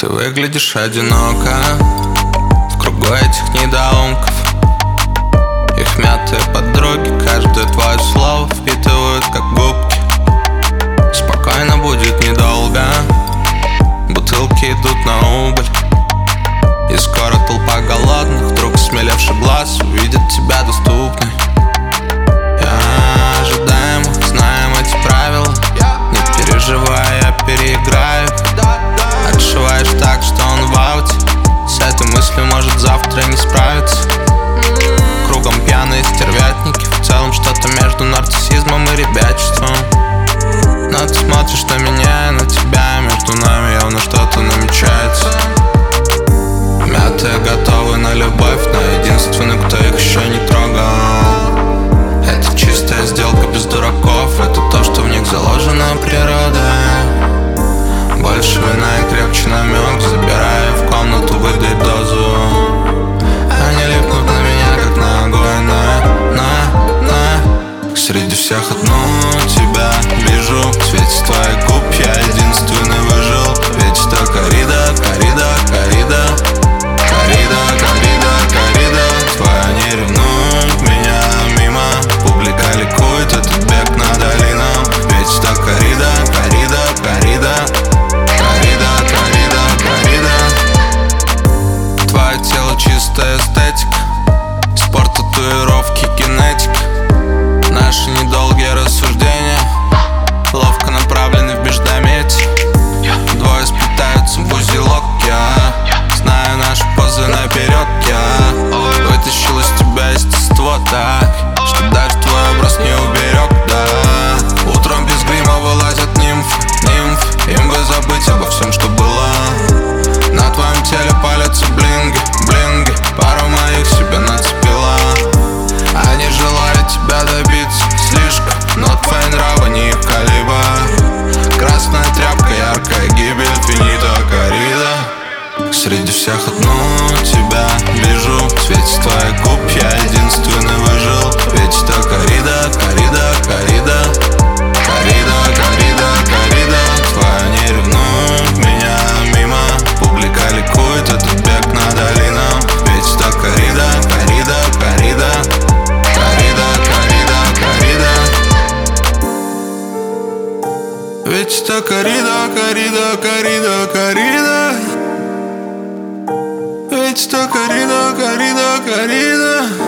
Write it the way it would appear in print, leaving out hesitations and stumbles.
Ты выглядишь одиноко в кругу этих недоумков. Их мятые подруги каждое твое слово впитывают как губки. Спокойно будет недолго, бутылки идут на убыль. И скоро толпа голодных, вдруг смелевший глаз увидит тебя доступной. Я ожидаем, знаем эти правила. Не переживай, я переиграю. Отшиваешь так, что он в ауте. С этой мыслью может завтра не справиться. Кругом пьяные стервятники. В целом что-то между нарциссизмом и ребячеством. Но ты смотришь на меня и на тебя. Между нами явно что-то намечается. Мятые готовы на любовь, но единственный, кто их еще не трогал. Это чистая сделка без дураков. Это то, что в них заложено природой. Больше вина и крепче намек. Забирая в комнату, выдай дозу. Они липнут на меня, как на огонь. Среди всех одну тебя вижу. В свете твоих губ я единственный выжил. Ведь что коррида, коррида, коррида. Коррида, коррида, коррида. Твоя не ревнует меня мимо. Публика ликует, этот бег над долином. Ведь что коррида, коррида, коррида. Коррида, коррида, коррида. Твое тело чистая эстетика. Спорт, татуировки, генетика. Наши недолгие рассуждения ловко направлены в междометие. Двое сплетаются в узелок, я знаю наши позы наперед, я вытащил из тебя естество так, что даже твой образ не уберег, да. Утром без грима вылазят нимф. Им бы забыть обо всем, что было. На твоем теле палятся блинги. Пару моих себе нацепила. Они желали тебя добиться слишком, но твои нравы не их калибр. Красная тряпка, яркая гибель, финита, коррида. Среди всех одну тебя вижу. В свете твоих губ я единственный выжил. Ведь что коррида, коррида, коррида. Коррида, коррида, коррида. Твоя не ревнует меня мимо. Публика ликует, этот бег над долином. Ведь что коррида, коррида, коррида. Коррида, коррида, коррида. Ведь что коррида, коррида, коррида, коррида. Ведь что коррида, коррида, коррида.